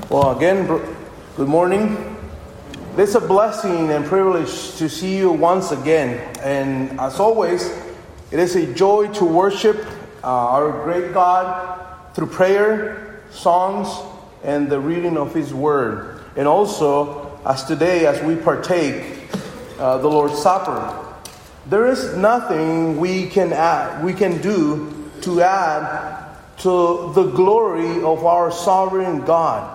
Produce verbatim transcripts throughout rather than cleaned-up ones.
Well, again, good morning. It's a blessing and privilege to see you once again. And as always, it is a joy to worship uh, our great God through prayer, songs, and the reading of His Word. And also, as today, as we partake uh, the Lord's Supper, there is nothing we can add, we can do to add to the glory of our sovereign God.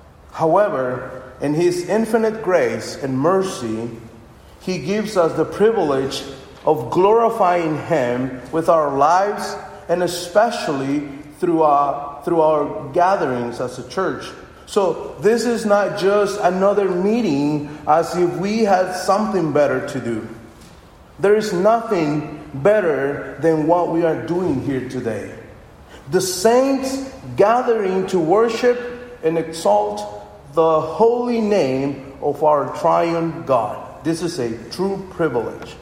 However, in His infinite grace and mercy, He gives us the privilege of glorifying Him with our lives, and especially through our, through our gatherings as a church. So this is not just another meeting as if we had something better to do. There is nothing better than what we are doing here today. The saints gathering to worship and exalt the holy name of our triune God. This is a true privilege.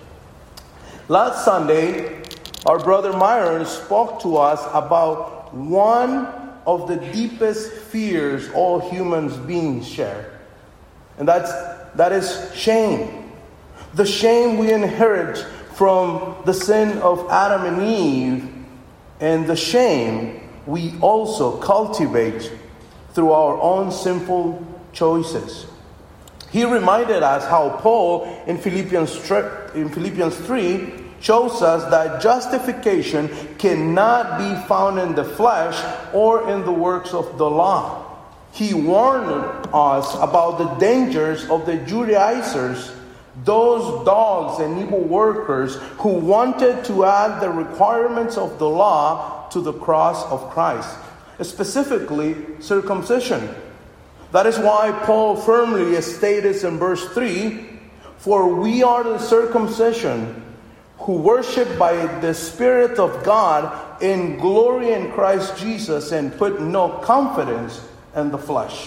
Last Sunday, our brother Myron spoke to us about one of the deepest fears all humans beings share. And that's, that is shame. The shame we inherit from the sin of Adam and Eve, and the shame we also cultivate through our own sinful choices. He reminded us how Paul in Philippians in Philippians three shows us that justification cannot be found in the flesh or in the works of the law. He warned us about the dangers of the Judaizers, those dogs and evil workers who wanted to add the requirements of the law to the cross of Christ, specifically circumcision. That is why Paul firmly states in verse three, "For we are the circumcision who worship by the Spirit of God in glory in Christ Jesus and put no confidence in the flesh."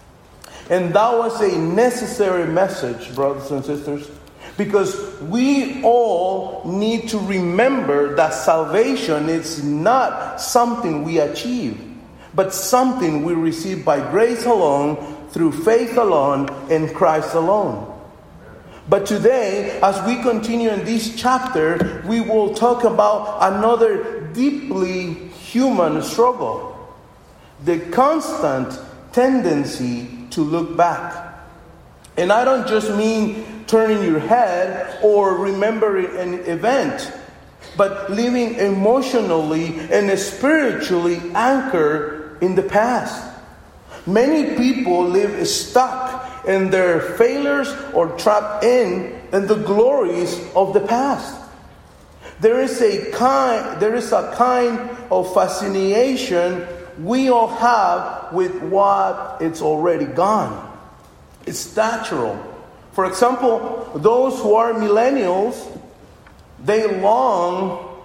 And that was a necessary message, brothers and sisters, because we all need to remember that salvation is not something we achieve, but something we receive by grace alone, through faith alone, in Christ alone. But today, as we continue in this chapter, we will talk about another deeply human struggle: the constant tendency to look back. And I don't just mean turning your head or remembering an event, but living emotionally and spiritually anchored in the past. Many people live stuck in their failures or trapped in, in the glories of the past. There is a kind, there is a kind of fascination we all have with what it's already gone. It's natural. For example, those who are millennials, they long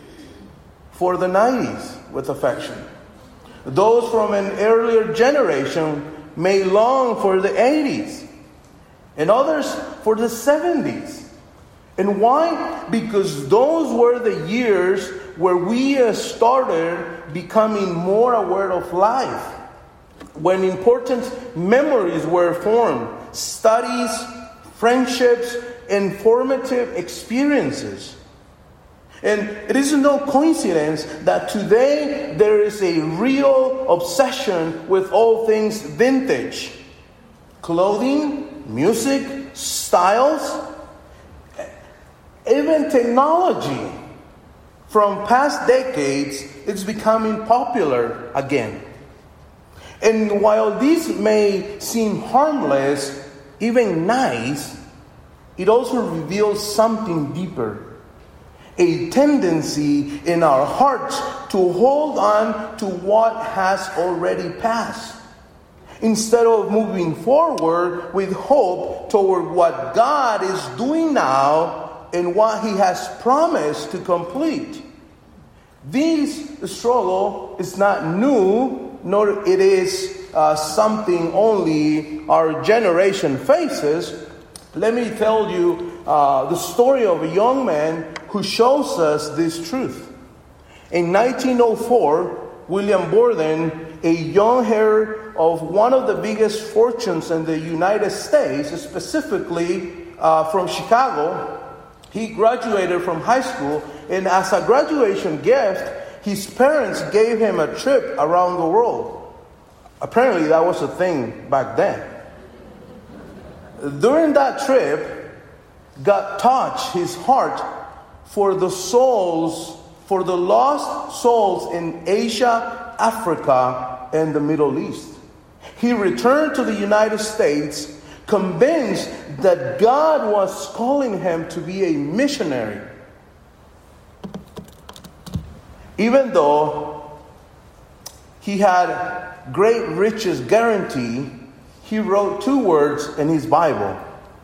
for the nineties with affection. Those from an earlier generation may long for the eighties, and others for the seventies. And why? Because those were the years where we started becoming more aware of life, when important memories were formed, studies, friendships, and formative experiences. And it is no coincidence that today there is a real obsession with all things vintage. Clothing, music, styles, even technology from past decades, it's becoming popular again. And while these may seem harmless, even nice, it also reveals something deeper. A tendency in our hearts to hold on to what has already passed, instead of moving forward with hope toward what God is doing now and what He has promised to complete. This struggle is not new, nor it is uh, something only our generation faces. Let me tell you uh, the story of a young man who shows us this truth. In nineteen oh four, William Borden a young heir of one of the biggest fortunes in the United States, specifically uh, from Chicago. He graduated from high school, and as a graduation gift, his parents gave him a trip around the world. Apparently, that was a thing back then. During that trip, God touched his heart for the souls, for the lost souls in Asia, Africa, and the Middle East. He returned to the United States, convinced that God was calling him to be a missionary. Even though he had great riches guarantee, he wrote two words in his Bible: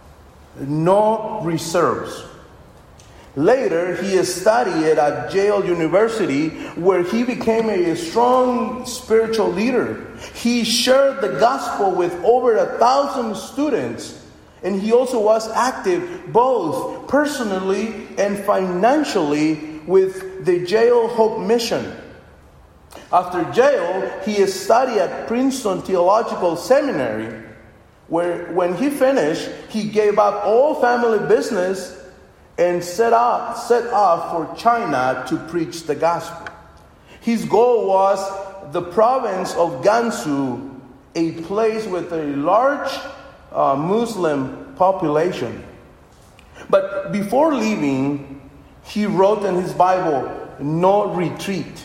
no reserves. Later, he studied at Yale University, where he became a strong spiritual leader. He shared the gospel with over a thousand students, and he also was active both personally and financially with the Yale Hope Mission. After Yale, he studied at Princeton Theological Seminary, where when he finished, he gave up all family business and set off, set off for China to preach the gospel. His goal was the province of Gansu, a place with a large uh, Muslim population. But before leaving, he wrote in his Bible, no retreat.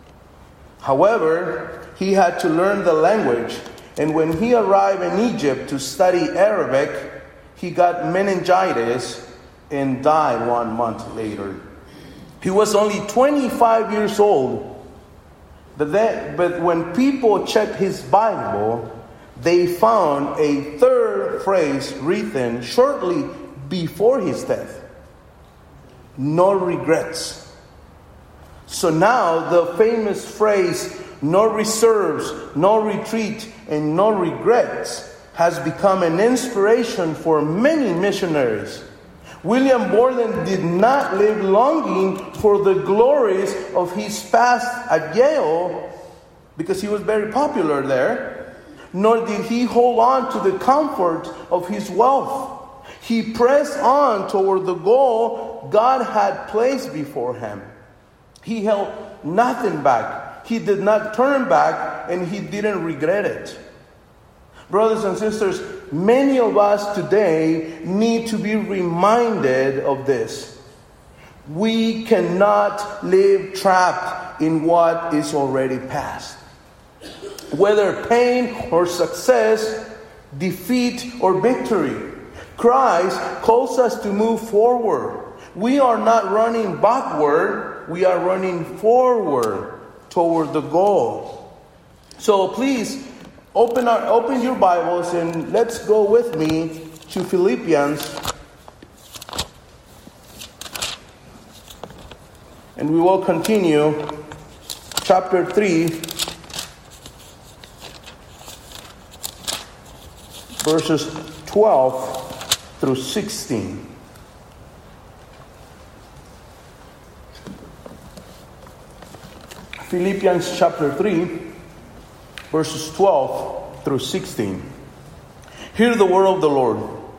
However, he had to learn the language, and when he arrived in Egypt to study Arabic, he got meningitis and died one month later. He was only twenty-five years old. But, then, but when people checked his Bible, they found a third phrase written shortly before his death: no regrets. So now the famous phrase, no reserves, no retreat, and no regrets, has become an inspiration for many missionaries. William Borden did not live longing for the glories of his past at Yale, because he was very popular there, nor did he hold on to the comfort of his wealth. He pressed on toward the goal God had placed before him. He held nothing back. He did not turn back, and he didn't regret it. Brothers and sisters, many of us today need to be reminded of this. We cannot live trapped in what is already past. Whether pain or success, defeat or victory, Christ calls us to move forward. We are not running backward, we are running forward toward the goal. So please, Open our, open your Bibles and let's go with me to Philippians. And we will continue chapter three, verses twelve through sixteen. Philippians chapter three, verses twelve through sixteen. Hear the word of the Lord.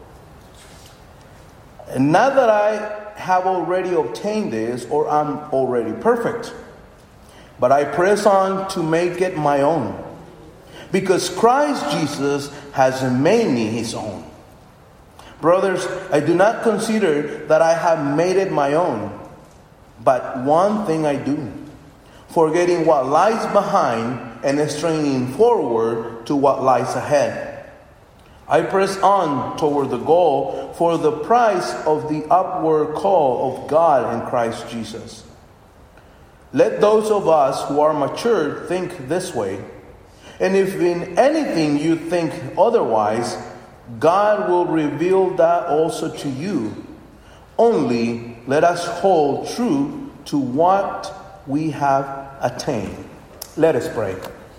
And not that I have already obtained this or am already perfect, but I press on to make it my own, because Christ Jesus has made me his own. Brothers, I do not consider that I have made it my own, but one thing I do, forgetting what lies behind and straining forward to what lies ahead. I press on toward the goal for the prize of the upward call of God in Christ Jesus. Let those of us who are mature think this way. And if in anything you think otherwise, God will reveal that also to you. Only let us hold true to what we have attained. Let us pray.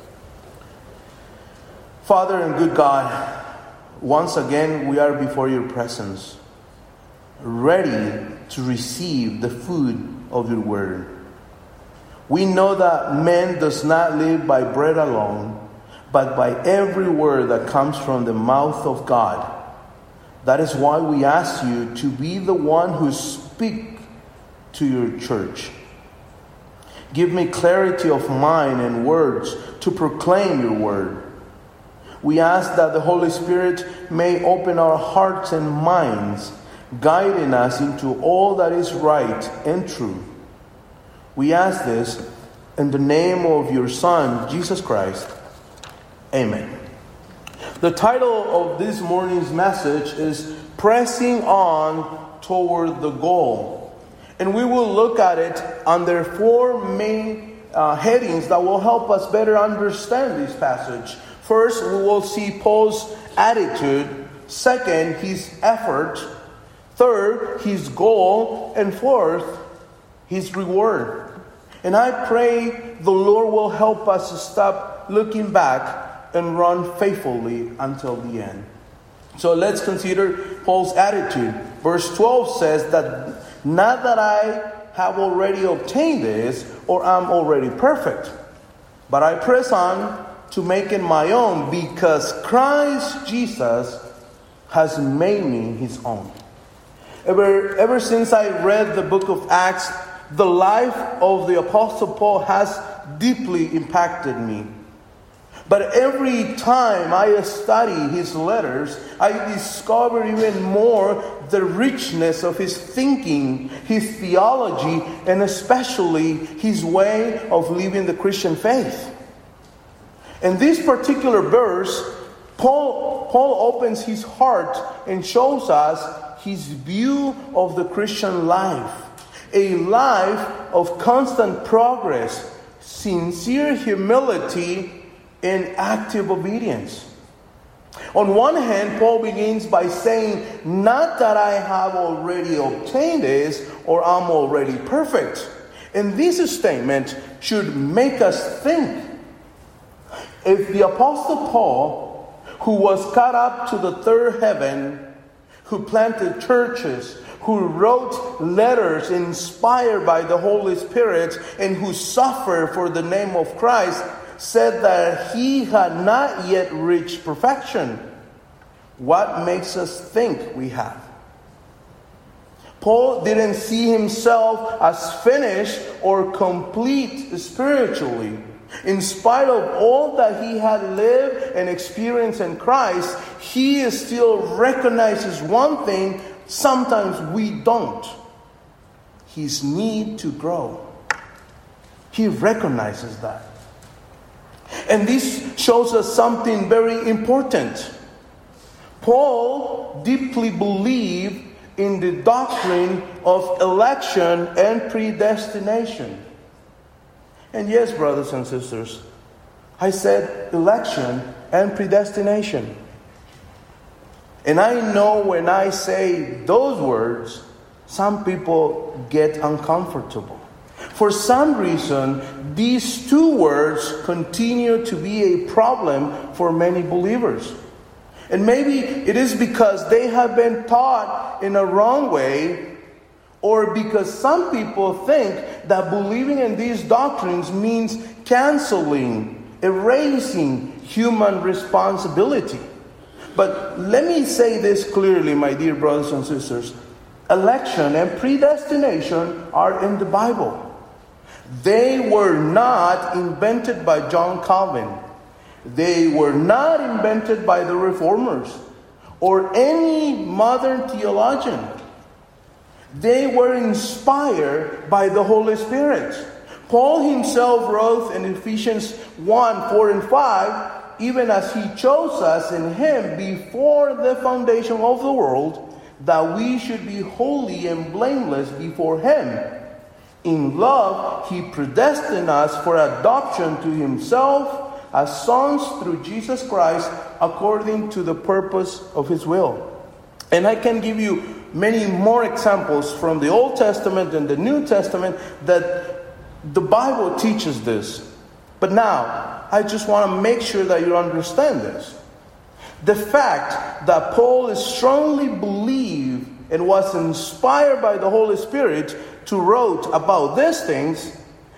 Father and good God, once again we are before your presence, ready to receive the food of your word. We know that man does not live by bread alone, but by every word that comes from the mouth of God. That is why we ask you to be the one who speaks to your church. Give me clarity of mind and words to proclaim your word. We ask that the Holy Spirit may open our hearts and minds, guiding us into all that is right and true. We ask this in the name of your Son, Jesus Christ. Amen. The title of this morning's message is Pressing On Toward the Goal. And we will look at it under four main uh, headings that will help us better understand this passage. First, we will see Paul's attitude. Second, his effort. Third, his goal. And fourth, his reward. And I pray the Lord will help us to stop looking back and run faithfully until the end. So let's consider Paul's attitude. Verse twelve says that not that I have already obtained this or am already perfect, but I press on to make it my own because Christ Jesus has made me his own. Ever, ever since I read the book of Acts, the life of the Apostle Paul has deeply impacted me. But every time I study his letters, I discover even more the richness of his thinking, his theology, and especially his way of living the Christian faith. In this particular verse, Paul, Paul opens his heart and shows us his view of the Christian life. A life of constant progress, sincere humility, and active obedience. On one hand, Paul begins by saying, not that I have already obtained this or I'm already perfect. And this statement should make us think. If the Apostle Paul, who was caught up to the third heaven, who planted churches, who wrote letters inspired by the Holy Spirit, and who suffered for the name of Christ, said that he had not yet reached perfection, what makes us think we have? Paul didn't see himself as finished or complete spiritually. In spite of all that he had lived and experienced in Christ, he still recognizes one thing sometimes we don't: his need to grow. He recognizes that. And this shows us something very important. Paul deeply believed in the doctrine of election and predestination. And yes, brothers and sisters, I said election and predestination. And I know when I say those words, some people get uncomfortable. For some reason, these two words continue to be a problem for many believers. And maybe it is because they have been taught in a wrong way, or because some people think that believing in these doctrines means canceling, erasing human responsibility. But let me say this clearly, my dear brothers and sisters. Election and predestination are in the Bible. They were not invented by John Calvin. They were not invented by the Reformers or any modern theologian. They were inspired by the Holy Spirit. Paul himself wrote in Ephesians one, four, and five, even as he chose us in him before the foundation of the world, that we should be holy and blameless before him. In love, he predestined us for adoption to himself as sons through Jesus Christ, according to the purpose of his will. And I can give you many more examples from the Old Testament and the New Testament that the Bible teaches this. But now, I just want to make sure that you understand this. The fact that Paul strongly believed and was inspired by the Holy Spirit to write about these things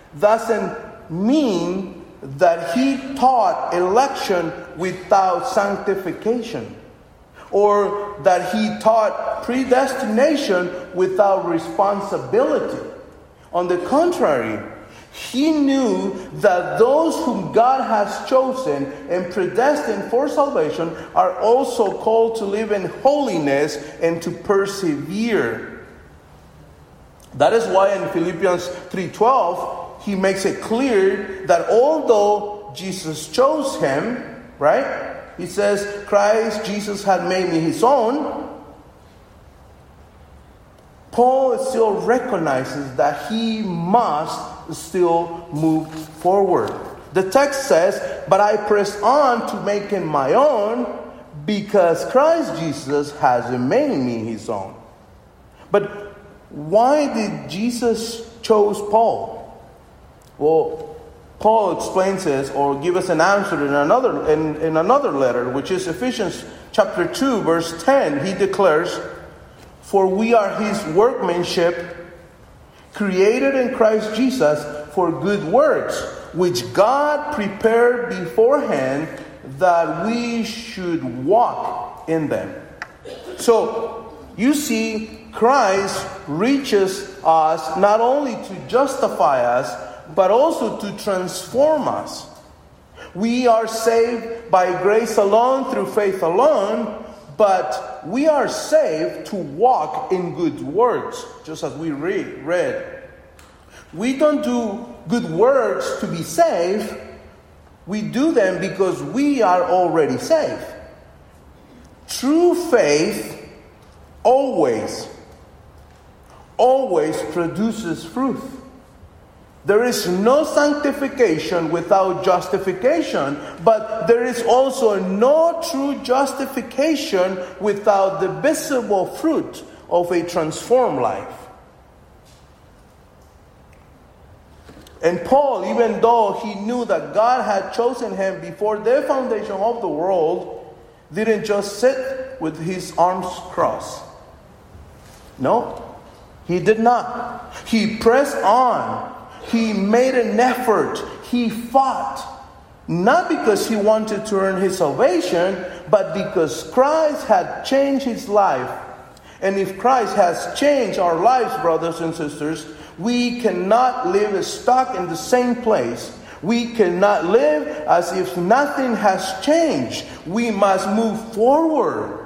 doesn't mean that he taught election without sanctification, or that he taught predestination without responsibility. On the contrary, he knew that those whom God has chosen and predestined for salvation are also called to live in holiness and to persevere. That is why in Philippians three twelve, he makes it clear that although Jesus chose him, right? He says, Christ Jesus had made me his own. Paul still recognizes that he must still move forward. The text says, but I press on to make him my own because Christ Jesus has made me his own. But why did Jesus chose Paul? Well, Paul explains this or gives us an answer in another in, in another letter, which is Ephesians chapter two, verse ten. He declares, for we are his workmanship, created in Christ Jesus for good works, which God prepared beforehand that we should walk in them. So, you see, Christ reaches us not only to justify us, but also to transform us. We are saved by grace alone, through faith alone, but we are saved to walk in good works, just as we read. read. We don't do good works to be saved. We do them because we are already saved. True faith always, always produces fruit. There is no sanctification without justification, but there is also no true justification without the visible fruit of a transformed life. And Paul, even though he knew that God had chosen him before the foundation of the world, didn't just sit with his arms crossed. No, he did not. He pressed on. He made an effort. He fought. Not because he wanted to earn his salvation, but because Christ had changed his life. And if Christ has changed our lives, brothers and sisters, we cannot live stuck in the same place. We cannot live as if nothing has changed. We must move forward.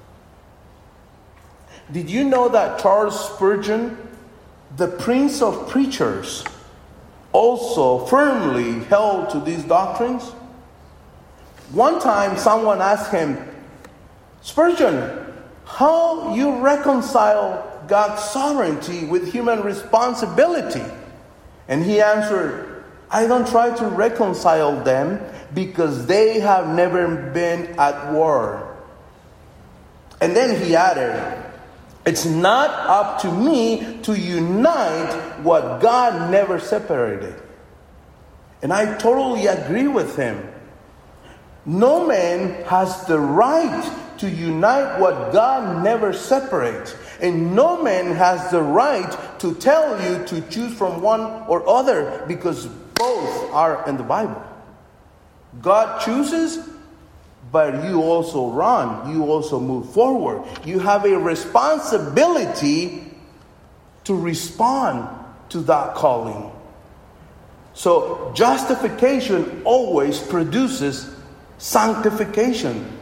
Did you know that Charles Spurgeon, the Prince of Preachers, also firmly held to these doctrines? One time someone asked him, Spurgeon, how you reconcile God's sovereignty with human responsibility? And he answered, I don't try to reconcile them because they have never been at war. And then he added, it's not up to me to unite what God never separated. And I totally agree with him. No man has the right to unite what God never separates. And no man has the right to tell you to choose from one or other, because both are in the Bible. God chooses, but you also run. You also move forward. You have a responsibility to respond to that calling. So justification always produces sanctification.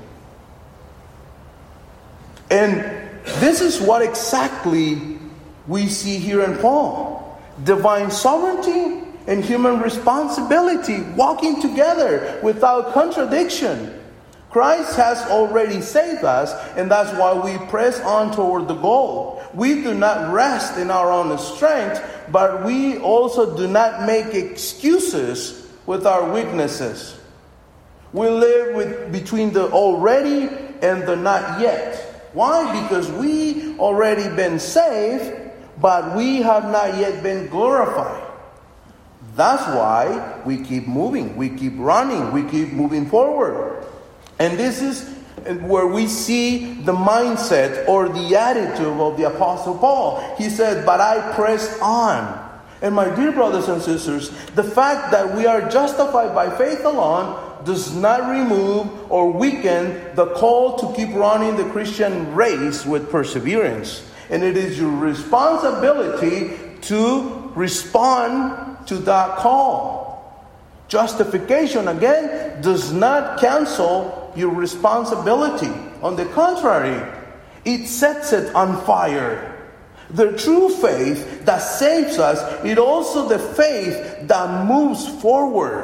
And this is what exactly we see here in Paul. Divine sovereignty and human responsibility walking together without contradiction. Christ has already saved us, and that's why we press on toward the goal. We do not rest in our own strength, but we also do not make excuses with our weaknesses. We live with between the already and the not yet. Why? Because we already been saved, but we have not yet been glorified. That's why we keep moving, we keep running, we keep moving forward. And this is where we see the mindset or the attitude of the Apostle Paul. He said, but I press on. And my dear brothers and sisters, the fact that we are justified by faith alone does not remove or weaken the call to keep running the Christian race with perseverance. And it is your responsibility to respond to that call. Justification, again, does not cancel your responsibility. On the contrary, it sets it on fire. The true faith that saves us is also the faith that moves forward.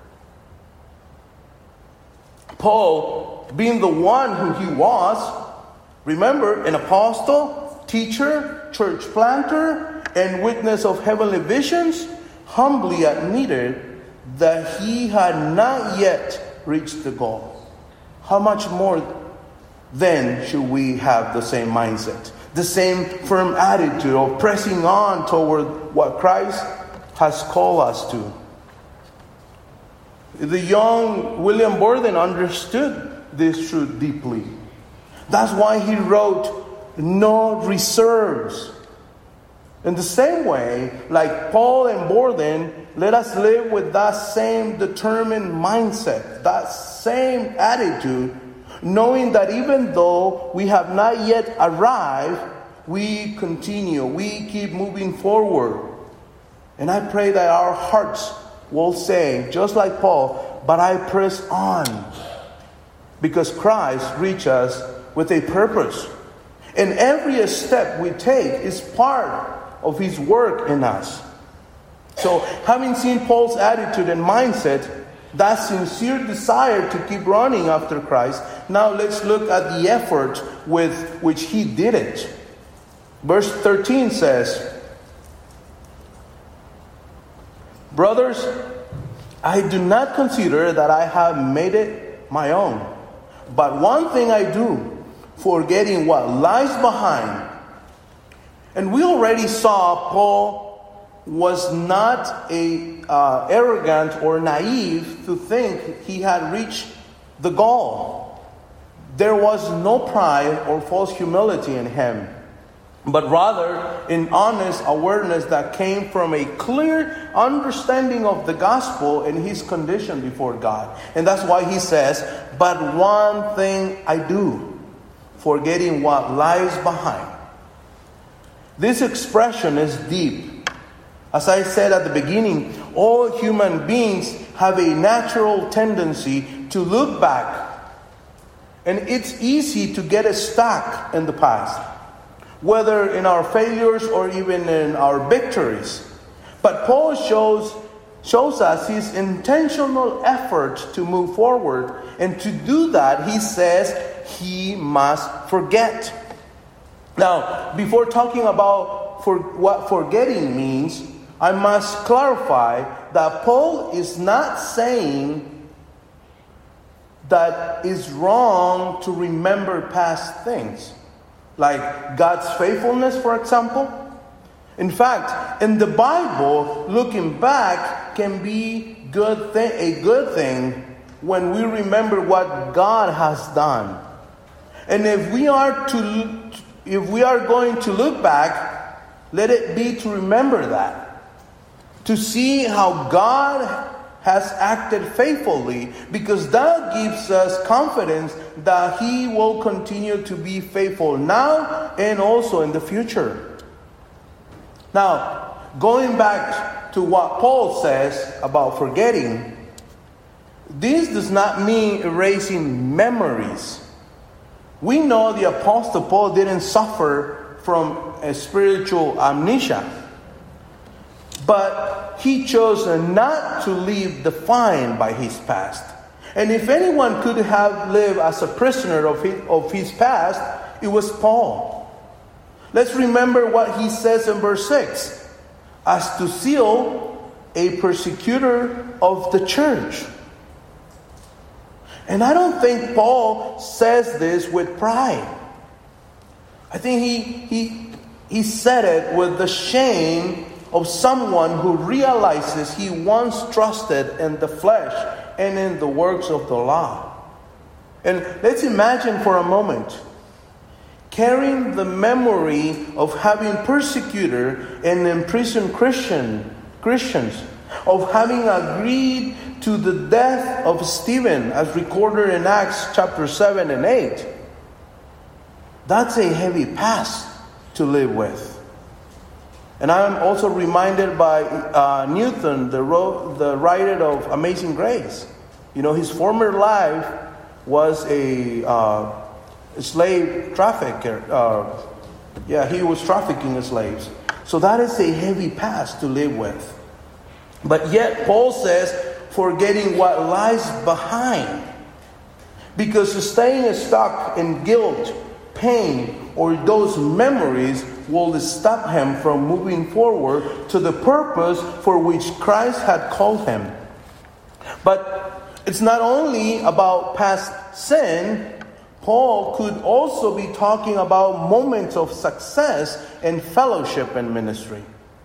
Paul, being the one who he was, remember, an apostle, teacher, church planter, and witness of heavenly visions, humbly admitted that he had not yet reached the goal. How much more then should we have the same mindset? The same firm attitude of pressing on toward what Christ has called us to. The young William Borden understood this truth deeply. That's why he wrote, "No reserves." In the same way, like Paul and Borden, let us live with that same determined mindset, that same attitude, knowing that even though we have not yet arrived, we continue, we keep moving forward. And I pray that our hearts will say, just like Paul, "But I press on," because Christ reached us with a purpose. And every step we take is part of his work in us. So, having seen Paul's attitude and mindset, that sincere desire to keep running after Christ, now let's look at the effort with which he did it. Verse thirteen says, "Brothers, I do not consider that I have made it my own, but one thing I do, forgetting what lies behind." And we already saw Paul was not a uh, arrogant or naive to think he had reached the goal. There was no pride or false humility in him, but rather an honest awareness that came from a clear understanding of the gospel and his condition before God. And that's why he says, "But one thing I do, forgetting what lies behind." This expression is deep. As I said at the beginning, all human beings have a natural tendency to look back. And it's easy to get stuck in the past, whether in our failures or even in our victories. But Paul shows, shows us his intentional effort to move forward. And to do that, he says he must forget. Now, before talking about for what forgetting means, I must clarify that Paul is not saying that it's wrong to remember past things, like God's faithfulness, for example. In fact, in the Bible, looking back can be good thing, a good thing when we remember what God has done. And if we are to, if we are going to look back, let it be to remember that. To see how God has acted faithfully, because that gives us confidence that he will continue to be faithful now and also in the future. Now, going back to what Paul says about forgetting, this does not mean erasing memories. We know the Apostle Paul didn't suffer from a spiritual amnesia, but he chose not to live defined by his past. And if anyone could have lived as a prisoner of his, of his past, it was Paul. Let's remember what he says in verse six. As to Zeal, a persecutor of the church. And I don't think Paul says this with pride. I think he, he, he said it with the shame of someone who realizes he once trusted in the flesh and in the works of the law. And let's imagine for a moment. carrying the memory of having persecuted and imprisoned Christian, Christians, of having agreed to the death of Stephen, as recorded in Acts chapter seven and eight. That's a heavy past to live with. And I'm also reminded by uh, Newton, the, ro- the writer of Amazing Grace. You know, his former life was a uh, slave trafficker. Uh, yeah, he was trafficking slaves. So that is a heavy past to live with. But yet, Paul says, forgetting what lies behind. Because staying stuck in guilt, pain, or those memories will stop him from moving forward to the purpose for which Christ had called him. But it's not only about past sin. Paul could also be talking about moments of success and fellowship and ministry.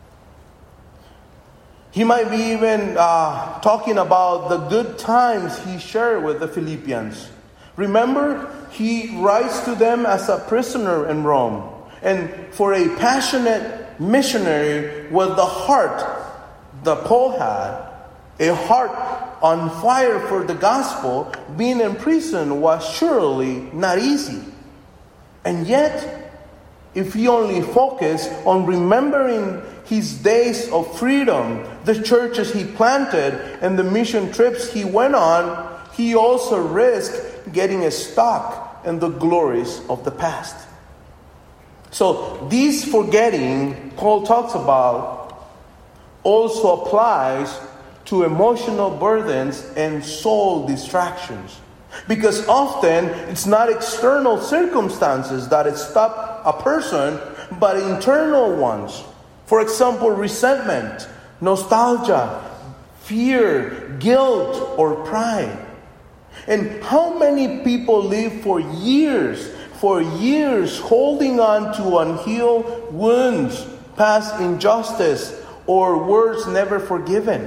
He might be even uh, talking about the good times he shared with the Philippians. Remember, he writes to them as a prisoner in Rome. And for a passionate missionary with the heart that Paul had, a heart on fire for the gospel, being in prison was surely not easy. And yet, if he only focused on remembering his days of freedom, the churches he planted, and the mission trips he went on, he also risked getting stuck in the glories of the past. So this forgetting Paul talks about also applies to emotional burdens and soul distractions. Because often it's not external circumstances that stop a person, but internal ones. For example, resentment, nostalgia, fear, guilt, or pride. And how many people live for years For years, holding on to unhealed wounds, past injustice, or words never forgiven.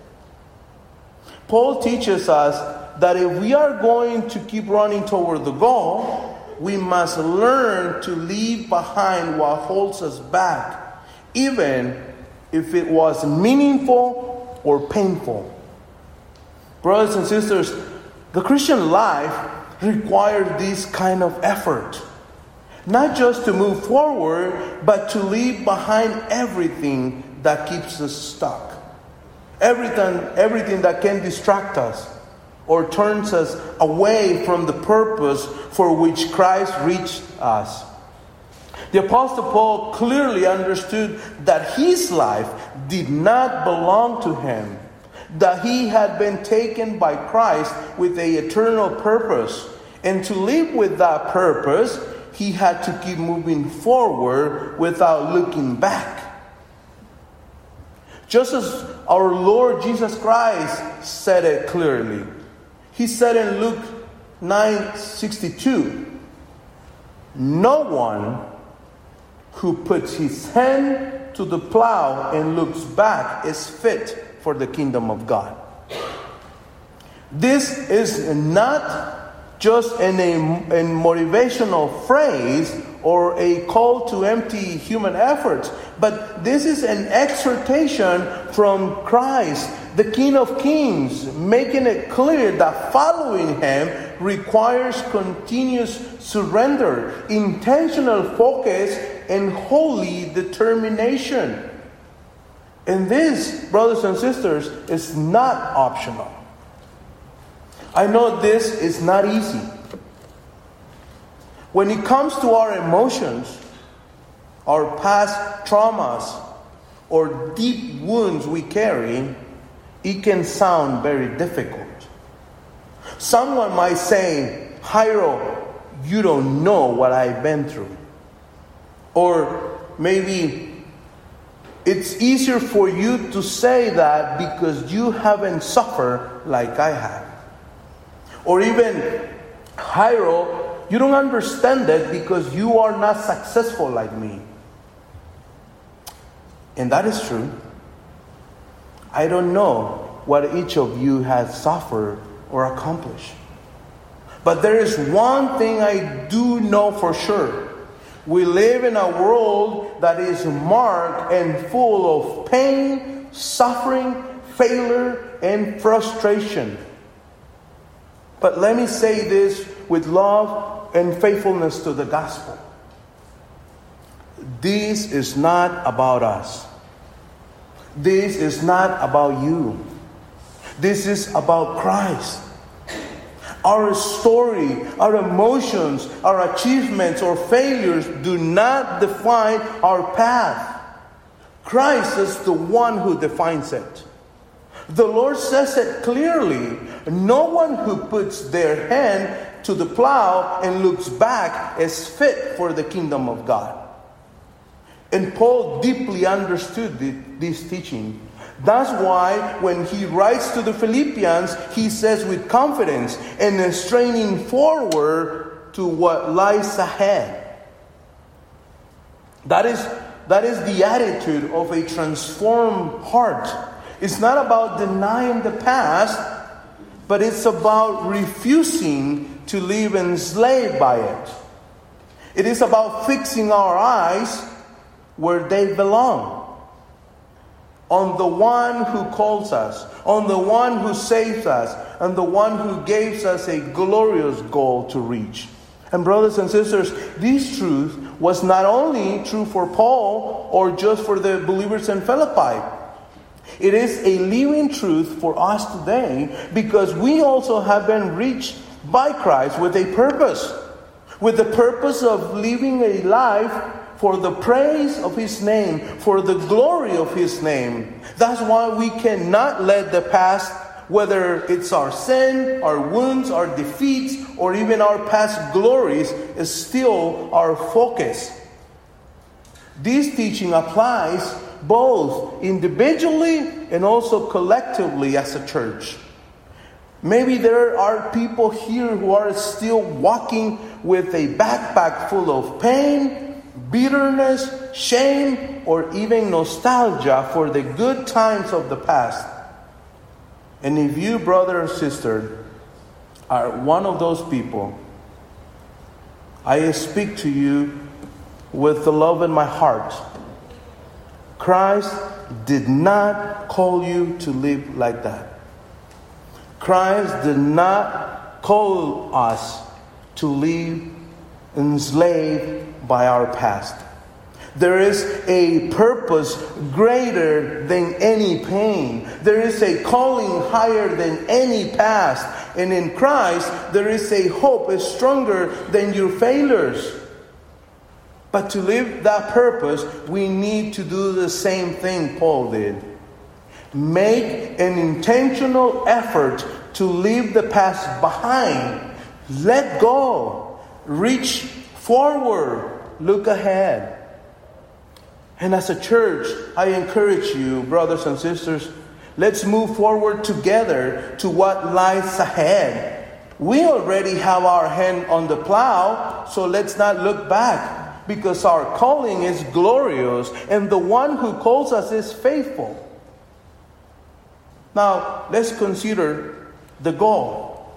Paul teaches us that if we are going to keep running toward the goal, we must learn to leave behind what holds us back, even if it was meaningful or painful. Brothers and sisters, the Christian life requires this kind of effort. Not just to move forward, but to leave behind everything that keeps us stuck. Everything, everything that can distract us or turns us away from the purpose for which Christ reached us. The Apostle Paul clearly understood that his life did not belong to him, that he had been taken by Christ with an eternal purpose. And to live with that purpose, he had to keep moving forward without looking back. Just as our Lord Jesus Christ said it clearly. He said in Luke nine sixty-two, "No one who puts his hand to the plow and looks back is fit for the kingdom of God." This is not just in a, a motivational phrase or a call to empty human efforts, but this is an exhortation from Christ, the King of Kings, making it clear that following him requires continuous surrender, intentional focus, and holy determination. And this, brothers and sisters, is not optional. I know this is not easy. When it comes to our emotions, our past traumas, or deep wounds we carry, it can sound very difficult. Someone might say, "Jairo, you don't know what I've been through." Or maybe, "It's easier for you to say that because you haven't suffered like I have." Or even, "Jairo, you don't understand it because you are not successful like me." And that is true. I don't know what each of you has suffered or accomplished. But there is one thing I do know for sure. We live in a world that is marked and full of pain, suffering, failure, and frustration. But let me say this with love and faithfulness to the gospel. This is not about us. This is not about you. This is about Christ. Our story, our emotions, our achievements or failures do not define our path. Christ is the one who defines it. The Lord says it clearly. No one who puts their hand to the plow and looks back is fit for the kingdom of God. And Paul deeply understood this teaching. That's why when he writes to the Philippians, he says with confidence and straining forward to what lies ahead. That is, that is the attitude of a transformed heart. It's not about denying the past, but it's about refusing to live enslaved by it. It is about fixing our eyes where they belong. On the one who calls us, on the one who saves us, and the one who gives us a glorious goal to reach. And brothers and sisters, this truth was not only true for Paul or just for the believers in Philippi. It is a living truth for us today because we also have been reached by Christ with a purpose. With the purpose of living a life for the praise of His name, for the glory of His name. That's why we cannot let the past, whether it's our sin, our wounds, our defeats, or even our past glories, is still our focus. This teaching applies both individually and also collectively as a church. Maybe there are people here who are still walking with a backpack full of pain, bitterness, shame, or even nostalgia for the good times of the past. And if you, brother or sister, are one of those people, I speak to you with the love in my heart. Christ did not call you to live like that. Christ did not call us to live enslaved by our past. There is a purpose greater than any pain. There is a calling higher than any past. And in Christ, there is a hope is stronger than your failures. But to live that purpose, we need to do the same thing Paul did. Make an intentional effort to leave the past behind. Let go. Reach forward. Look ahead. And as a church, I encourage you, brothers and sisters, let's move forward together to what lies ahead. We already have our hand on the plow, so let's not look back, because our calling is glorious and the one who calls us is faithful. Now, let's consider the goal.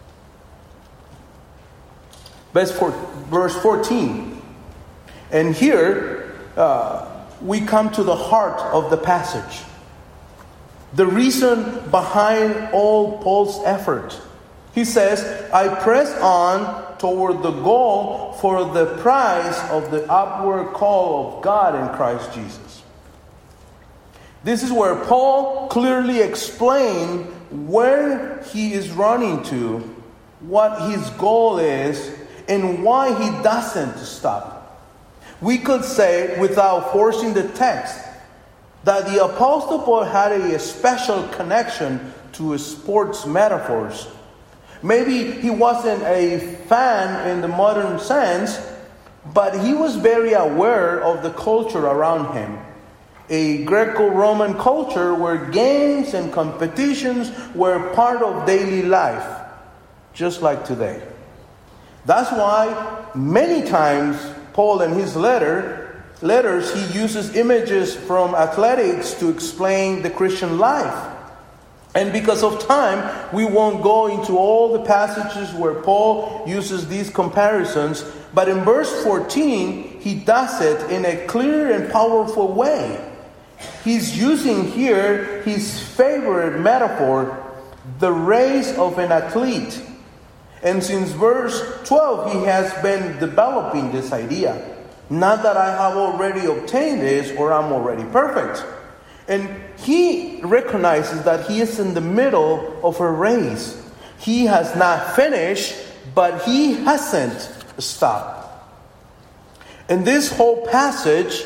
Verse fourteen. And here, uh, we come to the heart of the passage. The reason behind all Paul's effort. He says, I press on toward the goal for the prize of the upward call of God in Christ Jesus. This is where Paul clearly explained where he is running to, what his goal is, and why he doesn't stop. We could say, without forcing the text, that the Apostle Paul had a special connection to sports metaphors. Maybe he wasn't a fan in the modern sense, but he was very aware of the culture around him. A Greco-Roman culture where games and competitions were part of daily life, just like today. That's why many times Paul in his letter, letters, he uses images from athletics to explain the Christian life. And because of time, we won't go into all the passages where Paul uses these comparisons. But in verse fourteen, he does it in a clear and powerful way. He's using here his favorite metaphor, the race of an athlete. And since verse twelve, he has been developing this idea. Not that I have already obtained this or I'm already perfect. And he recognizes that he is in the middle of a race. He has not finished, but he hasn't stopped. In this whole passage,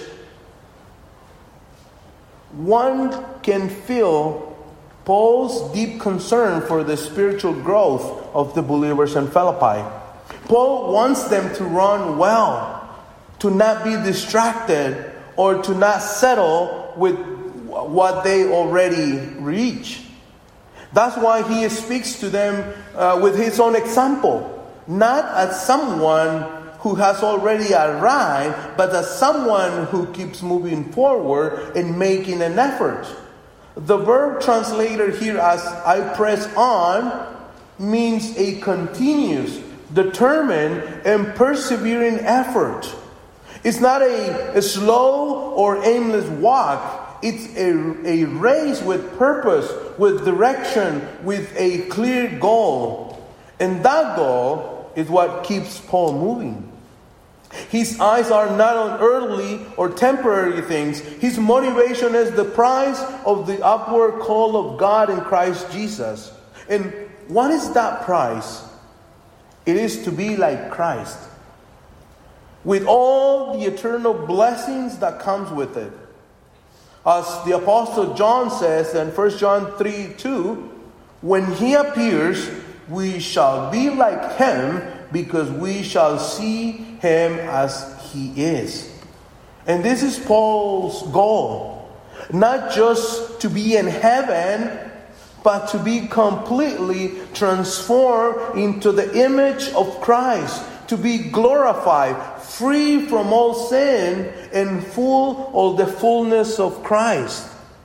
one can feel Paul's deep concern for the spiritual growth of the believers in Philippi. Paul wants them to run well, to not be distracted, or to not settle with what they already reach. That's why he speaks to them uh, with his own example, not as someone who has already arrived, but as someone who keeps moving forward and making an effort. The verb translated here as I press on means a continuous, determined, and persevering effort. It's not a, a slow or aimless walk. It's a, a race with purpose, with direction, with a clear goal. And that goal is what keeps Paul moving. His eyes are not on earthly or temporary things. His motivation is the prize of the upward call of God in Christ Jesus. And what is that prize? It is to be like Christ, with all the eternal blessings that comes with it. As the Apostle John says in First John three two, when he appears, we shall be like him, because we shall see him as he is. And this is Paul's goal. Not just to be in heaven, but to be completely transformed into the image of Christ. To be glorified, free from all sin, and full of the fullness of Christ.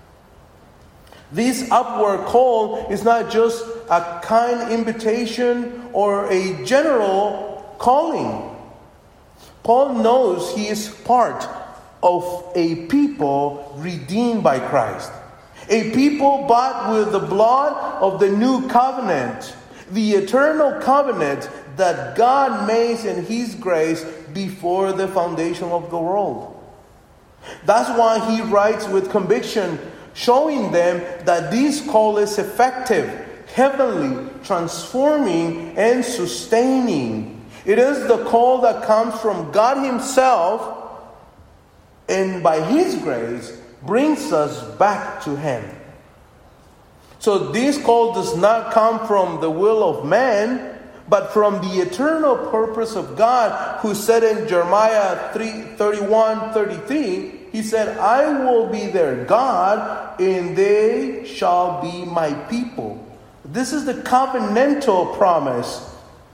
This upward call is not just a kind invitation or a general calling. Paul knows he is part of a people redeemed by Christ. A people bought with the blood of the new covenant. The eternal covenant that God made in His grace before the foundation of the world. That's why he writes with conviction, showing them that this call is effective, heavenly, transforming, and sustaining. It is the call that comes from God Himself, and by His grace brings us back to Him. So this call does not come from the will of man, but from the eternal purpose of God, who said in Jeremiah thirty-one thirty-three, He said, I will be their God, and they shall be my people. This is the covenantal promise.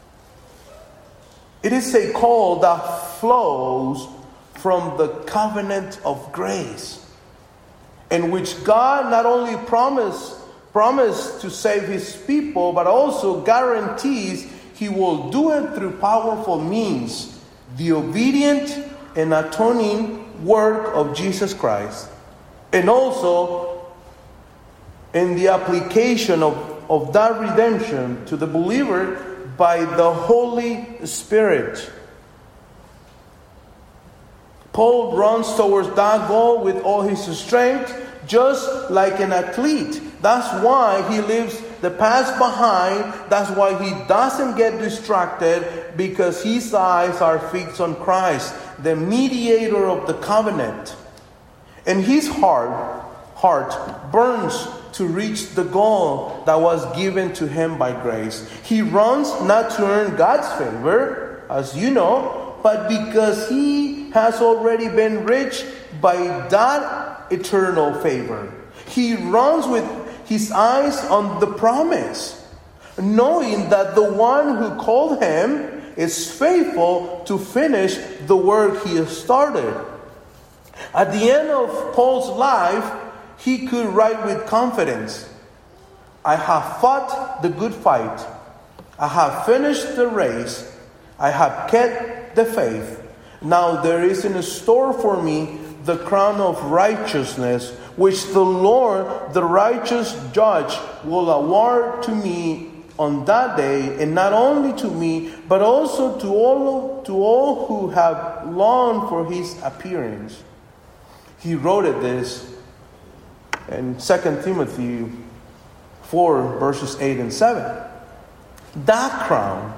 It is a call that flows from the covenant of grace, in which God not only promised, promised to save His people, but also guarantees He will do it through powerful means, the obedient and atoning work of Jesus Christ, and also in the application of, of that redemption to the believer by the Holy Spirit. Paul runs towards that goal with all his strength, just like an athlete. That's why he leaves the past behind. That's why he doesn't get distracted, because his eyes are fixed on Christ, the mediator of the covenant. And his heart, heart burns to reach the goal that was given to him by grace. He runs not to earn God's favor, as you know, but because he has already been rich by that eternal favor. He runs with his eyes on the promise, knowing that the one who called him is faithful to finish the work he has started. At the end of Paul's life, he could write with confidence, I have fought the good fight. I have finished the race. I have kept the faith. Now there is in store for me the crown of righteousness, which the Lord, the righteous judge, will award to me on that day, and not only to me, but also to all to all who have longed for his appearance. He wrote it this in Second Timothy four, verses eight and seven. That crown,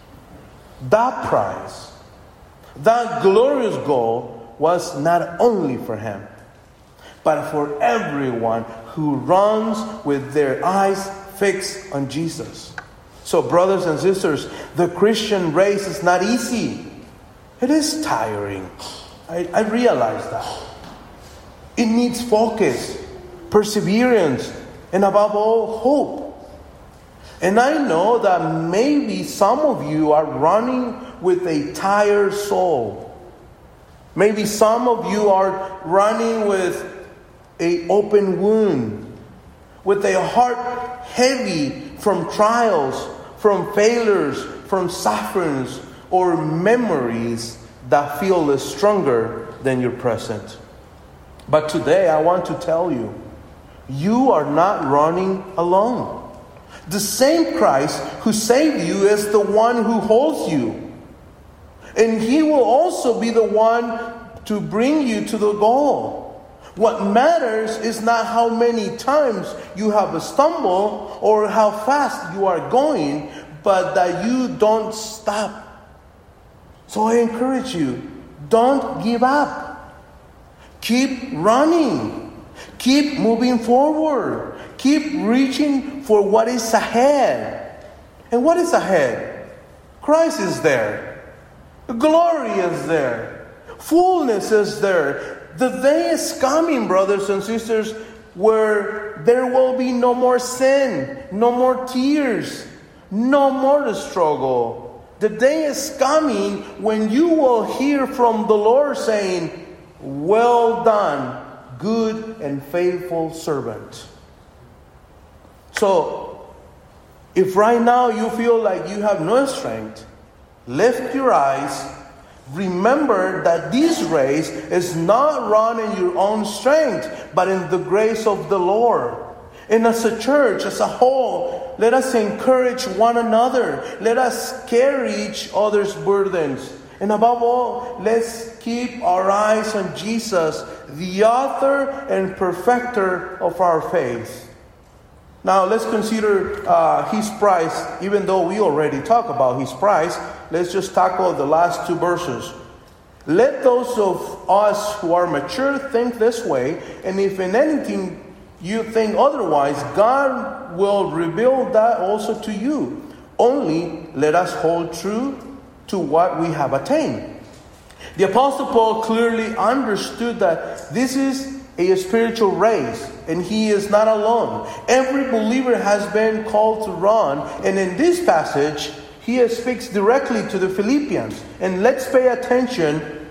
that prize, that glorious goal was not only for him, but for everyone who runs with their eyes fixed on Jesus. So, brothers and sisters, the Christian race is not easy. It is tiring. I, I realize that. It needs focus, perseverance, and above all, hope. And I know that maybe some of you are running with a tired soul. Maybe some of you are running with an open wound, with a heart heavy from trials, from failures, from sufferings, or memories that feel stronger than your present. But today I want to tell you, you are not running alone. The same Christ who saved you is the one who holds you. And he will also be the one to bring you to the goal. What matters is not how many times you have stumbled or how fast you are going, but that you don't stop. So I encourage you, don't give up. Keep running. Keep moving forward. Keep reaching for what is ahead. And what is ahead? Christ is there. Glory is there. Fullness is there. The day is coming, brothers and sisters, where there will be no more sin, no more tears, no more struggle. The day is coming when you will hear from the Lord saying, "Well done, good and faithful servant." So, if right now you feel like you have no strength, lift your eyes. Remember that this race is not run in your own strength, but in the grace of the Lord. And as a church, as a whole, let us encourage one another. Let us carry each other's burdens. And above all, let's keep our eyes on Jesus, the author and perfecter of our faith. Now, let's consider uh, his price. Even though we already talked about his price, let's just tackle the last two verses. Let those of us who are mature think this way, and if in anything you think otherwise, God will reveal that also to you. Only let us hold true to what we have attained. The Apostle Paul clearly understood that this is a spiritual race, and he is not alone. Every believer has been called to run, and in this passage, he speaks directly to the Philippians. And let's pay attention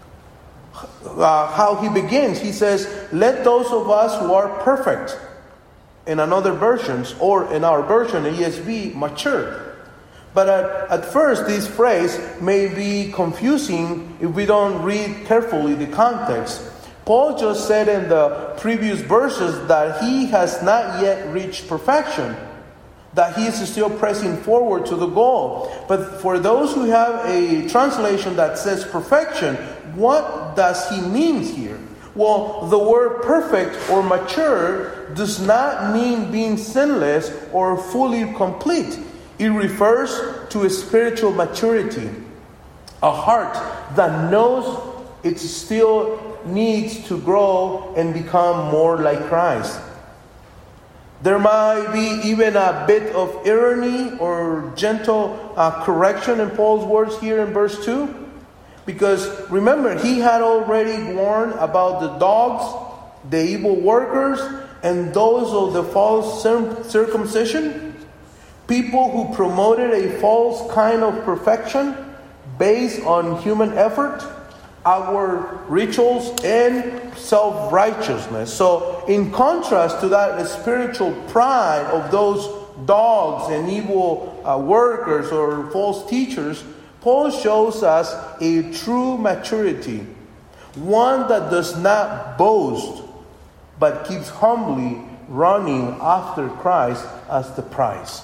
uh, how he begins. He says, "Let those of us who are perfect," in another versions, or in our version, E S V, mature. But at, at first, this phrase may be confusing if we don't read carefully the context. Paul just said in the previous verses that he has not yet reached perfection, that he is still pressing forward to the goal. But for those who have a translation that says perfection, what does he mean here? Well, the word perfect or mature does not mean being sinless or fully complete. It refers to a spiritual maturity, a heart that knows it still needs to grow and become more like Christ. There might be even a bit of irony or gentle uh, correction in Paul's words here in verse two. Because remember, he had already warned about the dogs, the evil workers, and those of the false circumcision. People who promoted a false kind of perfection based on human effort. outward rituals and self-righteousness. So in contrast to that spiritual pride of those dogs and evil uh, workers or false teachers, Paul shows us a true maturity, one that does not boast, but keeps humbly running after Christ as the prize.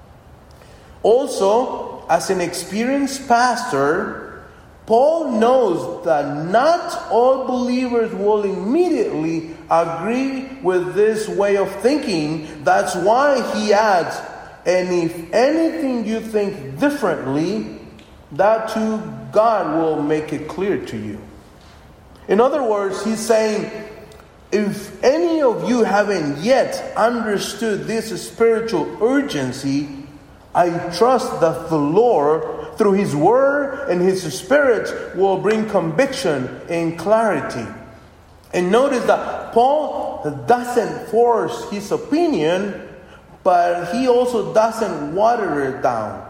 Also, as an experienced pastor, Paul knows that not all believers will immediately agree with this way of thinking. That's why he adds, and if anything you think differently, that too God will make it clear to you. In other words, he's saying, if any of you haven't yet understood this spiritual urgency, I trust that the Lord, through His Word and His Spirit, will bring conviction and clarity. And notice that Paul doesn't force his opinion, but he also doesn't water it down.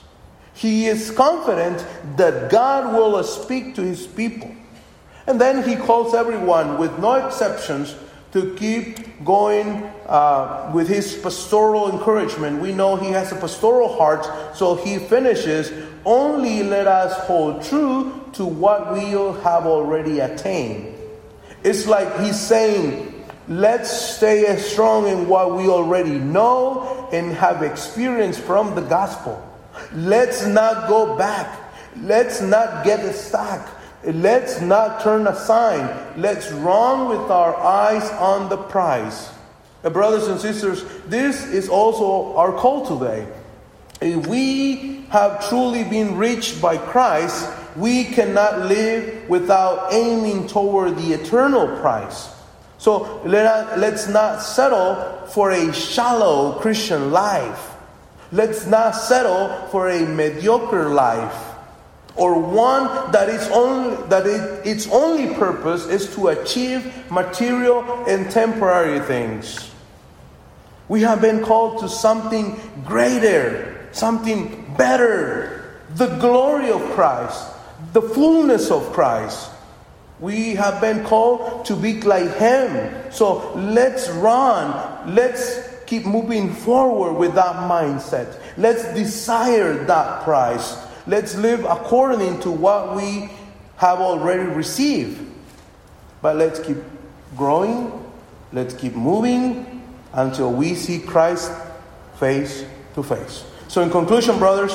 He is confident that God will speak to His people. And then he calls everyone, with no exceptions, to keep going uh, with his pastoral encouragement. We know he has a pastoral heart, so he finishes, only let us hold true to what we have already attained. It's like he's saying, let's stay strong in what we already know and have experienced from the gospel. Let's not go back. Let's not get stuck. Let's not turn aside. Let's run with our eyes on the prize. Uh, brothers and sisters, this is also our call today. If we have truly been reached by Christ, we cannot live without aiming toward the eternal prize. So let us, let's not settle for a shallow Christian life. Let's not settle for a mediocre life, or one that is only that it, its only purpose is to achieve material and temporary things. We have been called to something greater, something better, the glory of Christ, the fullness of Christ. We have been called to be like Him. So let's run. Let's keep moving forward with that mindset. Let's desire that prize. Let's live according to what we have already received. But let's keep growing. Let's keep moving until we see Christ face to face. So in conclusion, brothers,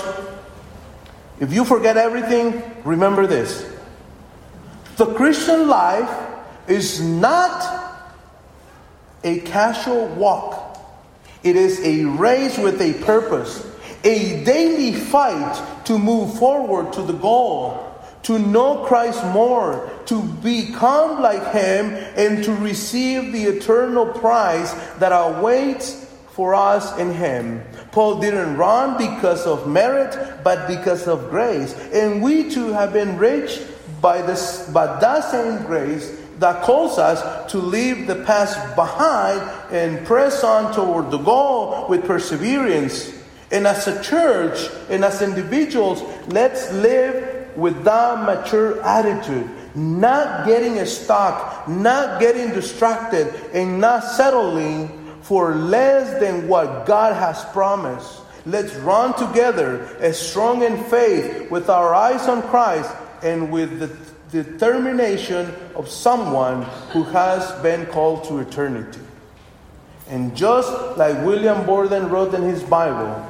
if you forget everything, remember this. The Christian life is not a casual walk. It is a race with a purpose, a daily fight to move forward to the goal, to know Christ more, to become like Him, and to receive the eternal prize that awaits for us in Him. Paul didn't run because of merit, but because of grace. And we too have been reached by, this, by that same grace that calls us to leave the past behind and press on toward the goal with perseverance. And as a church and as individuals, let's live with that mature attitude, not getting stuck, not getting distracted, and not settling for less than what God has promised. Let's run together, as strong in faith, with our eyes on Christ and with the determination of someone who has been called to eternity. And just like William Borden wrote in his Bible,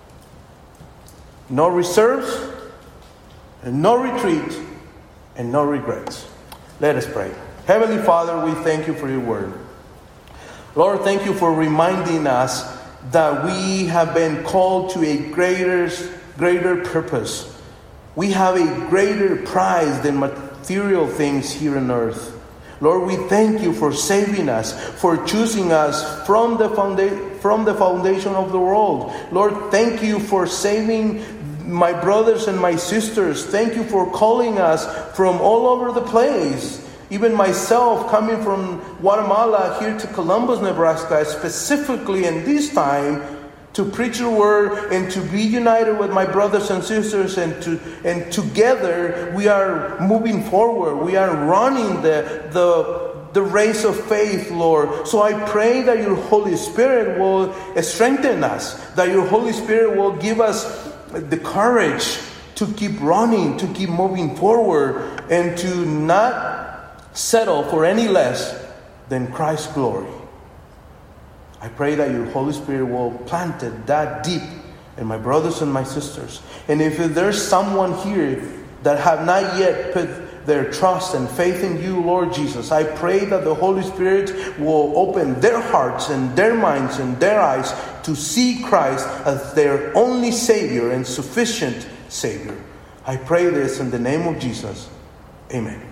no reserves, and no retreat, and no regrets. Let us pray. Heavenly Father, we thank you for your word. Lord, thank you for reminding us that we have been called to a greater, greater purpose. We have a greater prize than material things here on earth. Lord, we thank you for saving us, for choosing us from the founda- from the foundation of the world. Lord, thank you for saving my brothers and my sisters. Thank you for calling us from all over the place. Even myself, coming from Guatemala here to Columbus, Nebraska, specifically in this time, to preach your word and to be united with my brothers and sisters, and to and together we are moving forward. We are running the the the race of faith, Lord. So I pray that your Holy Spirit will strengthen us, that your Holy Spirit will give us the courage to keep running, to keep moving forward, and to not settle for any less than Christ's glory. I pray that your Holy Spirit will plant it that deep in my brothers and my sisters. And if there's someone here that have not yet put their trust and faith in you, Lord Jesus, I pray that the Holy Spirit will open their hearts and their minds and their eyes to see Christ as their only Savior and sufficient Savior. I pray this in the name of Jesus. Amen.